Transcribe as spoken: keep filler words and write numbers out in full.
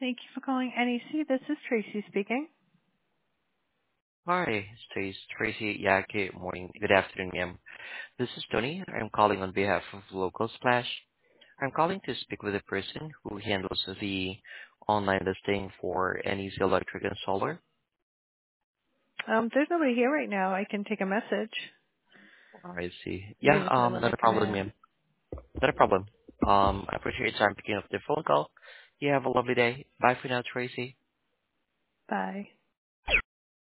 Thank you for calling N E C. This is Tracy speaking. Hi, Stace, Tracy. Yeah, good morning. Good afternoon, ma'am. This is Tony. I'm calling on behalf of Local Splash. I'm calling to speak with the person who handles the online listing for N E C Electric and Solar. Um, there's nobody here right now. I can take a message. I see. You Yeah, can just say um, when not they're a coming problem, in. ma'am. Not a problem. Um, I appreciate your time picking up the phone call. You have a lovely day. Bye for now, Tracy. Bye.